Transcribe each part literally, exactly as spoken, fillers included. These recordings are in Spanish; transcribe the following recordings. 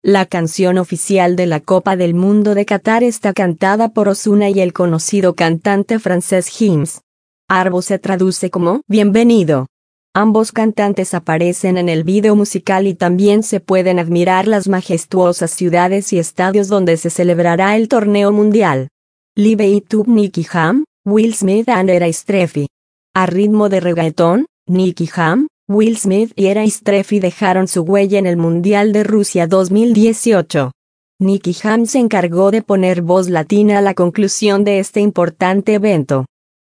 La canción oficial de la Copa del Mundo de Qatar está cantada por Ozuna y el conocido cantante francés Gims. Arbo se traduce como "bienvenido". Ambos cantantes aparecen en el video musical y también se pueden admirar las majestuosas ciudades y estadios donde se celebrará el torneo mundial. Live It Up Nicky Jam, Will Smith and Era Strefi. A ritmo de reggaetón, Nicky Jam, Will Smith y Era Strefi dejaron su huella en el Mundial de Rusia dos mil dieciocho. Nicky Jam se encargó de poner voz latina a la conclusión de este importante evento.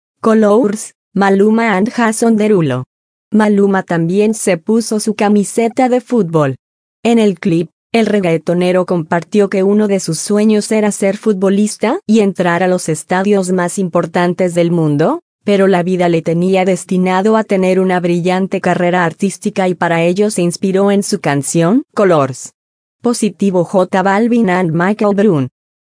Colors, Maluma and Jason Derulo. Maluma también se puso su camiseta de fútbol. En el clip, el reggaetonero compartió que uno de sus sueños era ser futbolista y entrar a los estadios más importantes del mundo, pero la vida le tenía destinado a tener una brillante carrera artística y para ello se inspiró en su canción, Colors. Positivo J Balvin and Michael Brun.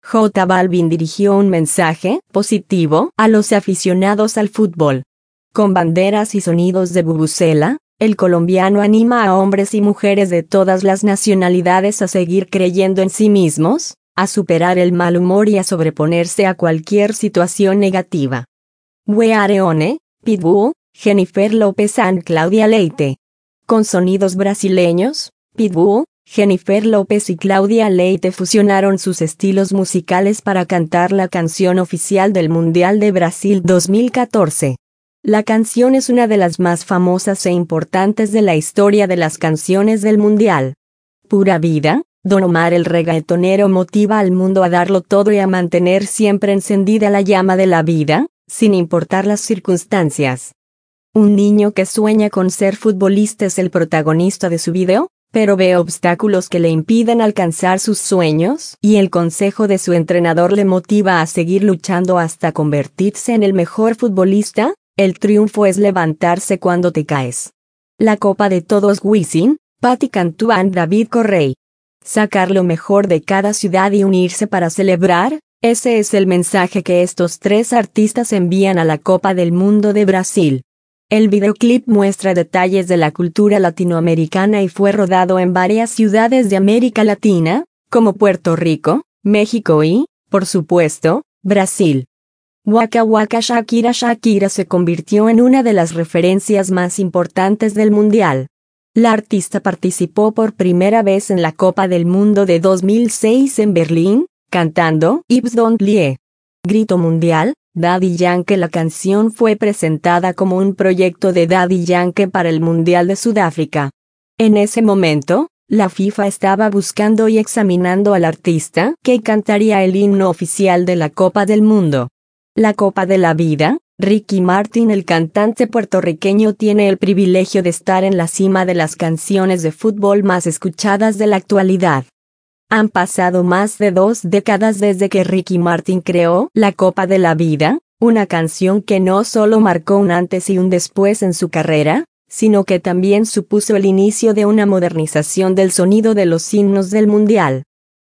J Balvin dirigió un mensaje positivo a los aficionados al fútbol. Con banderas y sonidos de vuvuzela, el colombiano anima a hombres y mujeres de todas las nacionalidades a seguir creyendo en sí mismos, a superar el mal humor y a sobreponerse a cualquier situación negativa. We Are One, Pitbull, Jennifer López and Claudia Leite. Con sonidos brasileños, Pitbull, Jennifer López y Claudia Leite fusionaron sus estilos musicales para cantar la canción oficial del Mundial de Brasil dos mil catorce. La canción es una de las más famosas e importantes de la historia de las canciones del Mundial. Pura vida, Don Omar el reggaetonero motiva al mundo a darlo todo y a mantener siempre encendida la llama de la vida, sin importar las circunstancias. Un niño que sueña con ser futbolista es el protagonista de su video, pero ve obstáculos que le impiden alcanzar sus sueños y el consejo de su entrenador le motiva a seguir luchando hasta convertirse en el mejor futbolista. El triunfo es levantarse cuando te caes. La Copa de Todos Wisin, Patti Cantú and David Correy. Sacar lo mejor de cada ciudad y unirse para celebrar, ese es el mensaje que estos tres artistas envían a la Copa del Mundo de Brasil. El videoclip muestra detalles de la cultura latinoamericana y fue rodado en varias ciudades de América Latina, como Puerto Rico, México y, por supuesto, Brasil. Waka Waka Shakira Shakira se convirtió en una de las referencias más importantes del Mundial. La artista participó por primera vez en la Copa del Mundo de dos mil seis en Berlín, cantando Hips Don't Lie. Grito mundial, Daddy Yankee. La canción fue presentada como un proyecto de Daddy Yankee para el Mundial de Sudáfrica. En ese momento, la FIFA estaba buscando y examinando al artista que cantaría el himno oficial de la Copa del Mundo. La Copa de la Vida, Ricky Martin, el cantante puertorriqueño, tiene el privilegio de estar en la cima de las canciones de fútbol más escuchadas de la actualidad. Han pasado más de dos décadas desde que Ricky Martin creó La Copa de la Vida, una canción que no solo marcó un antes y un después en su carrera, sino que también supuso el inicio de una modernización del sonido de los himnos del Mundial.